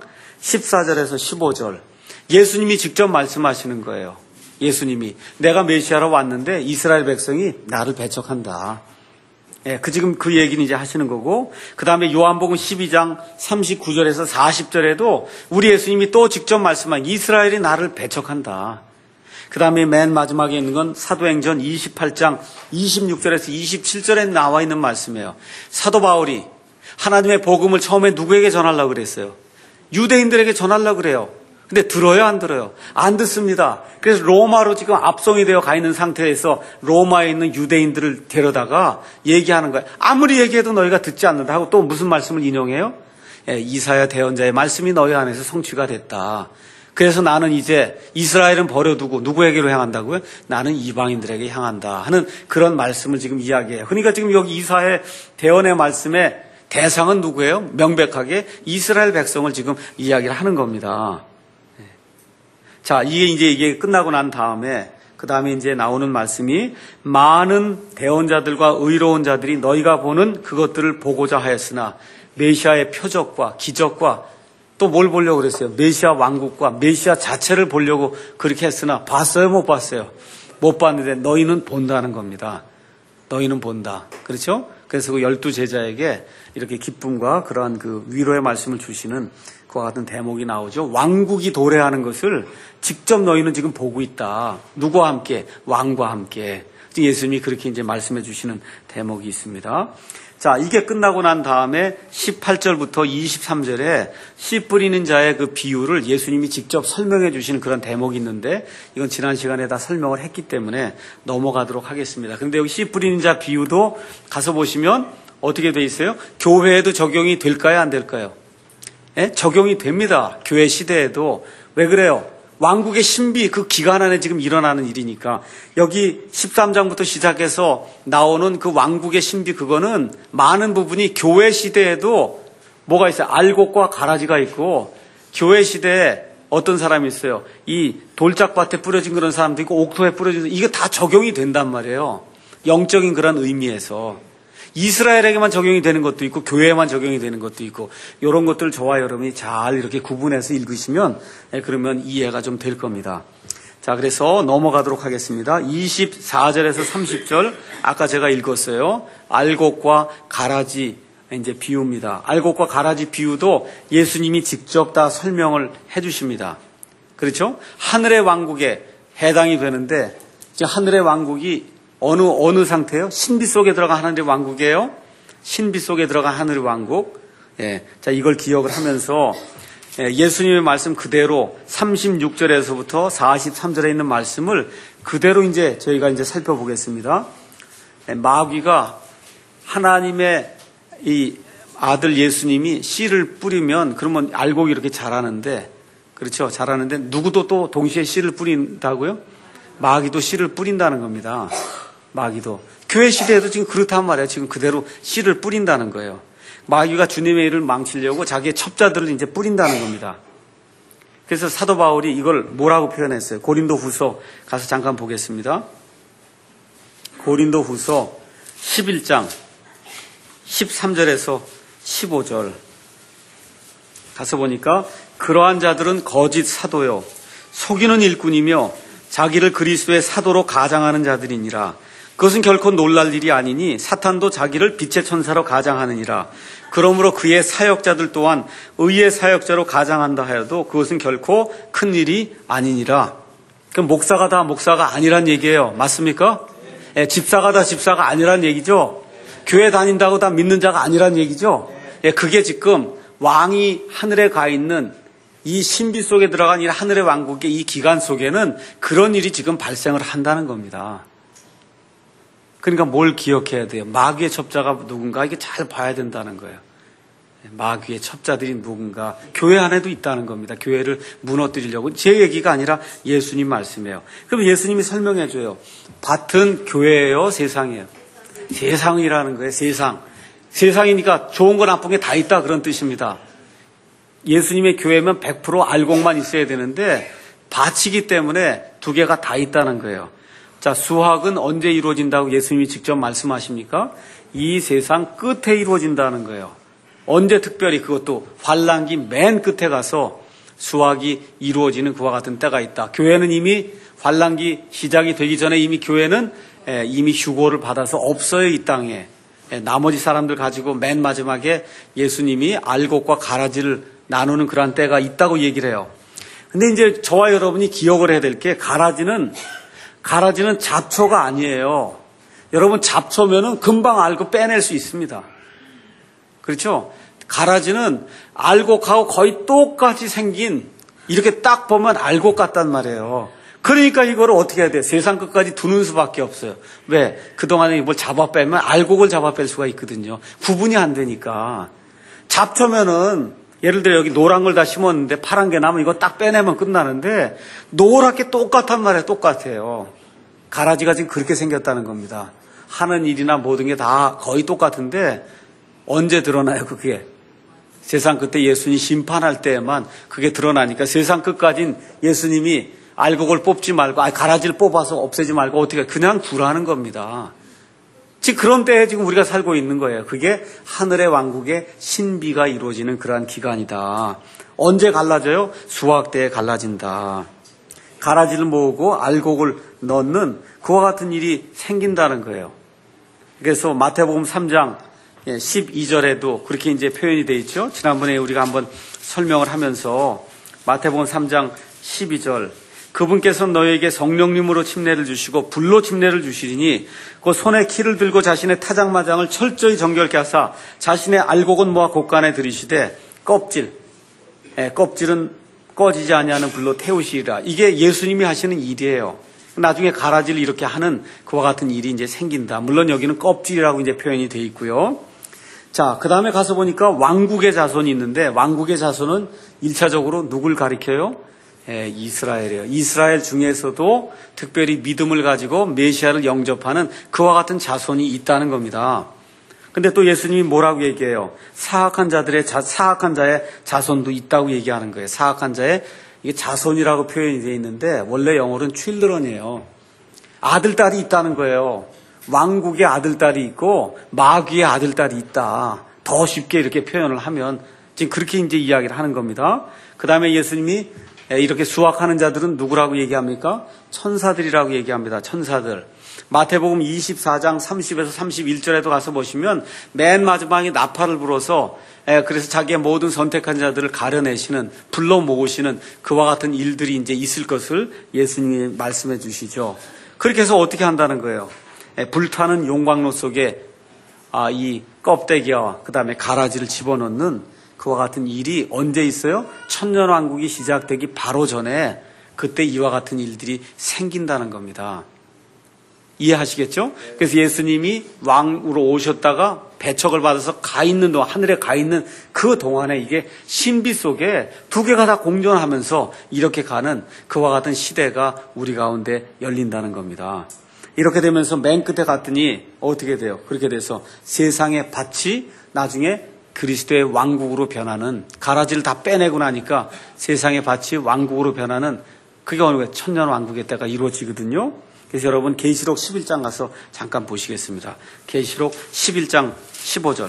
14절에서 15절. 예수님이 직접 말씀하시는 거예요. 예수님이 내가 메시아로 왔는데 이스라엘 백성이 나를 배척한다. 예, 지금 그 얘기는 이제 하시는 거고, 그 다음에 요한복음 12장 39절에서 40절에도 우리 예수님이 또 직접 말씀한 이스라엘이 나를 배척한다. 그 다음에 맨 마지막에 있는 건 사도행전 28장 26절에서 27절에 나와 있는 말씀이에요. 사도 바울이 하나님의 복음을 처음에 누구에게 전하려고 그랬어요? 유대인들에게 전하려고 그래요. 근데 들어요, 안 들어요? 안 듣습니다. 그래서 로마로 지금 압송이 되어 가 있는 상태에서 로마에 있는 유대인들을 데려다가 얘기하는 거예요. 아무리 얘기해도 너희가 듣지 않는다 하고 또 무슨 말씀을 인용해요? 예, 이사야 대언자의 말씀이 너희 안에서 성취가 됐다. 그래서 나는 이제 이스라엘은 버려두고 누구에게로 향한다고요? 나는 이방인들에게 향한다 하는 그런 말씀을 지금 이야기해요. 그러니까 지금 여기 이사야 대언의 말씀에 대상은 누구예요? 명백하게 이스라엘 백성을 지금 이야기를 하는 겁니다. 자, 이게 끝나고 난 다음에, 그 다음에 이제 나오는 말씀이 많은 대언자들과 의로운 자들이 너희가 보는 그것들을 보고자 하였으나 메시아의 표적과 기적과 또 뭘 보려고 그랬어요? 메시아 왕국과 메시아 자체를 보려고 그렇게 했으나 봤어요? 못 봤어요? 못 봤는데 너희는 본다는 겁니다. 너희는 본다. 그렇죠? 그래서 그 12제자에게 이렇게 기쁨과 그러한 그 위로의 말씀을 주시는 그와 같은 대목이 나오죠. 왕국이 도래하는 것을 직접 너희는 지금 보고 있다. 누구와 함께? 왕과 함께. 예수님이 그렇게 이제 말씀해 주시는 대목이 있습니다. 자, 이게 끝나고 난 다음에 18절부터 23절에 씨 뿌리는 자의 그 비유를 예수님이 직접 설명해 주시는 그런 대목이 있는데 이건 지난 시간에 다 설명을 했기 때문에 넘어가도록 하겠습니다. 그런데 여기 씨 뿌리는 자 비유도 가서 보시면 어떻게 돼 있어요? 교회에도 적용이 될까요? 안 될까요? 예? 적용이 됩니다. 교회 시대에도. 왜 그래요? 왕국의 신비 그 기간 안에 지금 일어나는 일이니까 여기 13장부터 시작해서 나오는 그 왕국의 신비 그거는 많은 부분이 교회 시대에도 뭐가 있어요? 알곡과 가라지가 있고 교회 시대에 어떤 사람이 있어요? 이 돌짝밭에 뿌려진 그런 사람도 있고 옥토에 뿌려진 이게 다 적용이 된단 말이에요. 영적인 그런 의미에서. 이스라엘에게만 적용이 되는 것도 있고 교회에만 적용이 되는 것도 있고 이런 것들 저와 여러분이 잘 이렇게 구분해서 읽으시면 그러면 이해가 좀 될 겁니다. 자, 그래서 넘어가도록 하겠습니다. 24절에서 30절 아까 제가 읽었어요. 알곡과 가라지 이제 비유입니다. 알곡과 가라지 비유도 예수님이 직접 다 설명을 해 주십니다. 그렇죠? 하늘의 왕국에 해당이 되는데 이제 하늘의 왕국이 어느 상태예요? 신비 속에 들어간 하늘의 왕국이에요. 신비 속에 들어간 하늘의 왕국. 예, 자 이걸 기억을 하면서 예수님의 말씀 그대로 36절에서부터 43절에 있는 말씀을 그대로 이제 저희가 이제 살펴보겠습니다. 마귀가 하나님의 이 아들 예수님이 씨를 뿌리면 그러면 알곡이 이렇게 자라는데 그렇죠? 자라는데 누구도 또 동시에 씨를 뿌린다고요? 마귀도 씨를 뿌린다는 겁니다. 마귀도. 교회 시대에도 지금 그렇단 말이에요. 지금 그대로 씨를 뿌린다는 거예요. 마귀가 주님의 일을 망치려고 자기의 첩자들을 이제 뿌린다는 겁니다. 그래서 사도 바울이 이걸 뭐라고 표현했어요? 고린도 후서 가서 잠깐 보겠습니다. 고린도 후서 11장 13절에서 15절 가서 보니까 그러한 자들은 거짓 사도요 속이는 일꾼이며 자기를 그리스도의 사도로 가장하는 자들이니라. 그것은 결코 놀랄 일이 아니니 사탄도 자기를 빛의 천사로 가장하느니라. 그러므로 그의 사역자들 또한 의의 사역자로 가장한다 하여도 그것은 결코 큰 일이 아니니라. 그럼 목사가 다 목사가 아니란 얘기예요. 맞습니까? 예, 집사가 다 집사가 아니란 얘기죠. 교회 다닌다고 다 믿는 자가 아니란 얘기죠. 예, 그게 지금 왕이 하늘에 가 있는 이 신비 속에 들어간 이 하늘의 왕국의 이 기간 속에는 그런 일이 지금 발생을 한다는 겁니다. 그러니까 뭘 기억해야 돼요? 마귀의 첩자가 누군가 이게 잘 봐야 된다는 거예요. 마귀의 첩자들이 누군가 교회 안에도 있다는 겁니다. 교회를 무너뜨리려고. 제 얘기가 아니라 예수님 말씀이에요. 그럼 예수님이 설명해 줘요. 밭은 교회예요, 세상이에요? 세상이라는 거예요. 세상. 세상이니까 좋은 거 나쁜 게 다 있다 그런 뜻입니다. 예수님의 교회면 100% 알곡만 있어야 되는데 밭이기 때문에 두 개가 다 있다는 거예요. 자, 수확은 언제 이루어진다고 예수님이 직접 말씀하십니까? 이 세상 끝에 이루어진다는 거예요. 언제 특별히 그것도 환란기 맨 끝에 가서 수확이 이루어지는 그와 같은 때가 있다. 교회는 이미 환란기 시작이 되기 전에 이미 교회는 이미 휴고를 받아서 없어요, 이 땅에. 나머지 사람들 가지고 맨 마지막에 예수님이 알곡과 가라지를 나누는 그러한 때가 있다고 얘기를 해요. 근데 이제 저와 여러분이 기억을 해야 될 게 가라지는 잡초가 아니에요. 여러분 잡초면은 금방 알고 빼낼 수 있습니다. 그렇죠? 가라지는 알곡하고 거의 똑같이 생긴 이렇게 딱 보면 알곡 같단 말이에요. 그러니까 이거를 어떻게 해야 돼? 세상 끝까지 두는 수밖에 없어요. 왜? 그동안에 뭘 잡아 빼면 알곡을 잡아 뺄 수가 있거든요. 구분이 안 되니까. 잡초면은 예를 들어 여기 노란 걸 다 심었는데 파란 게 나면 이거 딱 빼내면 끝나는데 노랗게 똑같단 말이에요. 똑같아요. 가라지가 지금 그렇게 생겼다는 겁니다. 하는 일이나 모든 게 다 거의 똑같은데 언제 드러나요, 그게? 세상 끝에 예수님이 심판할 때에만 그게 드러나니까 세상 끝까지는 예수님이 알곡을 뽑지 말고, 가라지를 뽑아서 없애지 말고 어떻게 그냥 두라는 겁니다. 지금 그런 때에 지금 우리가 살고 있는 거예요. 그게 하늘의 왕국의 신비가 이루어지는 그러한 기간이다. 언제 갈라져요? 수확 때에 갈라진다. 가라지를 모으고 알곡을 넣는 그와 같은 일이 생긴다는 거예요. 그래서 마태복음 3장 12절에도 그렇게 이제 표현이 되어 있죠. 지난번에 우리가 한번 설명을 하면서 마태복음 3장 12절 그분께서 너에게 성령님으로 침례를 주시고 불로 침례를 주시리니 그 손에 키를 들고 자신의 타작마장을 철저히 정결케 하사 자신의 알곡은 모아 곳간에 들이시되 껍질은 꺼지지 아니하는 불로 태우시리라. 이게 예수님이 하시는 일이에요. 나중에 가라지를 이렇게 하는 그와 같은 일이 이제 생긴다. 물론 여기는 껍질이라고 이제 표현이 되어 있고요. 자, 그 다음에 가서 보니까 왕국의 자손이 있는데 왕국의 자손은 1차적으로 누굴 가리켜요? 이스라엘이에요. 이스라엘 중에서도 특별히 믿음을 가지고 메시아를 영접하는 그와 같은 자손이 있다는 겁니다. 근데 또 예수님이 뭐라고 얘기해요? 사악한 자의 자손도 있다고 얘기하는 거예요. 사악한 자의 이게 자손이라고 표현이 되어 있는데 원래 영어로는 children이에요. 아들, 딸이 있다는 거예요. 왕국의 아들, 딸이 있고 마귀의 아들, 딸이 있다. 더 쉽게 이렇게 표현을 하면 지금 그렇게 이제 이야기를 하는 겁니다. 그 다음에 예수님이 이렇게 수확하는 자들은 누구라고 얘기합니까? 천사들이라고 얘기합니다. 천사들. 마태복음 24장 30에서 31절에도 가서 보시면 맨 마지막에 나팔을 불어서 그래서 자기의 모든 선택한 자들을 가려내시는 불러 모으시는 그와 같은 일들이 이제 있을 것을 예수님이 말씀해 주시죠. 그렇게 해서 어떻게 한다는 거예요? 불타는 용광로 속에 이 껍데기와 그 다음에 가라지를 집어넣는 그와 같은 일이 언제 있어요? 천년왕국이 시작되기 바로 전에 그때 이와 같은 일들이 생긴다는 겁니다. 이해하시겠죠? 그래서 예수님이 왕으로 오셨다가 배척을 받아서 하늘에 가 있는 그 동안에 이게 신비 속에 두 개가 다 공존하면서 이렇게 가는 그와 같은 시대가 우리 가운데 열린다는 겁니다. 이렇게 되면서 맨 끝에 갔더니 어떻게 돼요? 그렇게 돼서 세상의 밭이 나중에 그리스도의 왕국으로 변하는, 가라지를 다 빼내고 나니까 세상의 밭이 왕국으로 변하는 그게 어느 거예요? 천년 왕국의 때가 이루어지거든요. 그래서 여러분 계시록 11장 가서 잠깐 보시겠습니다. 계시록 11장 15절.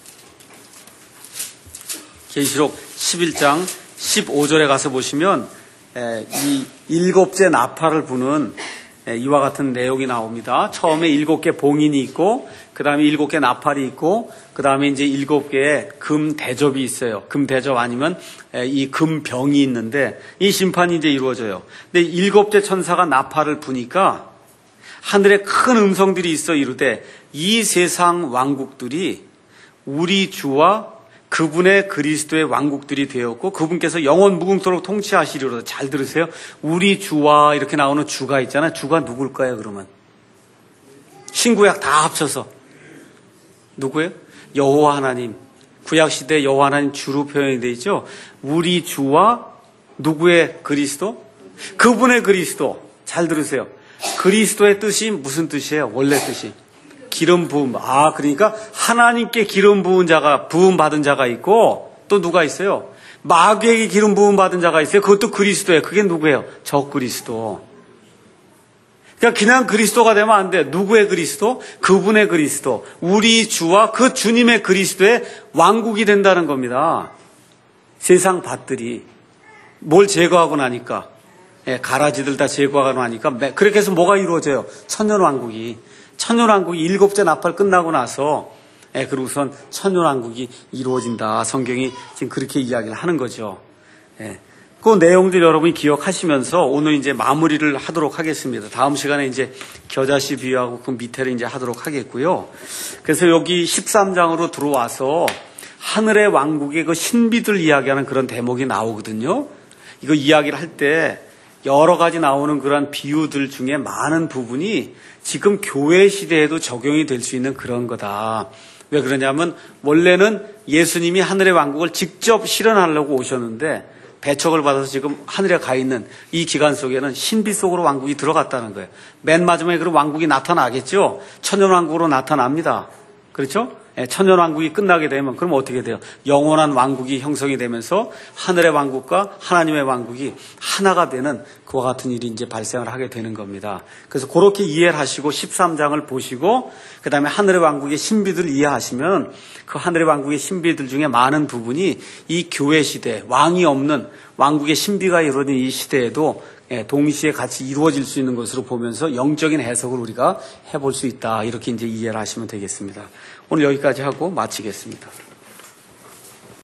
계시록 11장 15절에 가서 보시면 이 7째 나팔을 부는 이와 같은 내용이 나옵니다. 처음에 7개 봉인이 있고, 그 다음에 7개 나팔이 있고, 그 다음에 이제 7개의 금 대접이 있어요. 금 대접 아니면 이 금 병이 있는데 이 심판이 이제 이루어져요. 근데 7째 천사가 나팔을 부니까 하늘에 큰 음성들이 있어 이르되 이 세상 왕국들이 우리 주와 그분의 그리스도의 왕국들이 되었고 그분께서 영원 무궁토록 통치하시리로다. 잘 들으세요. 우리 주와 이렇게 나오는 주가 있잖아요. 주가 누굴까요, 그러면? 신구약 다 합쳐서. 누구예요? 여호와 하나님. 구약시대 여호와 하나님 주로 표현이 되어 있죠. 우리 주와 누구의 그리스도? 그분의 그리스도. 잘 들으세요. 그리스도의 뜻이 무슨 뜻이에요? 원래 뜻이. 기름 부음. 그러니까 하나님께 기름 부음 받은 자가 있고 또 누가 있어요? 마귀에게 기름 부음 받은 자가 있어요. 그것도 그리스도예요. 그게 누구예요? 저 그리스도. 그러니까 그냥 그리스도가 되면 안 돼. 누구의 그리스도? 그분의 그리스도. 우리 주와 그 주님의 그리스도의 왕국이 된다는 겁니다. 세상 밭들이. 뭘 제거하고 나니까, 가라지들 다 제거하고 나니까, 그렇게 해서 뭐가 이루어져요? 천년왕국이. 천년왕국이 일곱째 나팔 끝나고 나서, 그러고선 천년왕국이 이루어진다. 성경이 지금 그렇게 이야기를 하는 거죠. 그 내용들 여러분이 기억하시면서 오늘 이제 마무리를 하도록 하겠습니다. 다음 시간에 이제 겨자씨 비유하고 그 밑에를 이제 하도록 하겠고요. 그래서 여기 13장으로 들어와서 하늘의 왕국의 그 신비들 이야기하는 그런 대목이 나오거든요. 이거 이야기를 할 때 여러 가지 나오는 그런 비유들 중에 많은 부분이 지금 교회 시대에도 적용이 될 수 있는 그런 거다. 왜 그러냐면 원래는 예수님이 하늘의 왕국을 직접 실현하려고 오셨는데 배척을 받아서 지금 하늘에 가 있는 이 기간 속에는 신비 속으로 왕국이 들어갔다는 거예요. 맨 마지막에 그런 왕국이 나타나겠죠? 천년왕국으로 나타납니다. 그렇죠? 천년왕국이 끝나게 되면 그럼 어떻게 돼요? 영원한 왕국이 형성이 되면서 하늘의 왕국과 하나님의 왕국이 하나가 되는 그와 같은 일이 이제 발생을 하게 되는 겁니다. 그래서 그렇게 이해를 하시고 13장을 보시고 그 다음에 하늘의 왕국의 신비들을 이해하시면 그 하늘의 왕국의 신비들 중에 많은 부분이 이 교회 시대, 왕이 없는 왕국의 신비가 이루어진 이 시대에도 동시에 같이 이루어질 수 있는 것으로 보면서 영적인 해석을 우리가 해볼 수 있다. 이렇게 이제 이해를 하시면 되겠습니다. 오늘 여기까지 하고 마치겠습니다.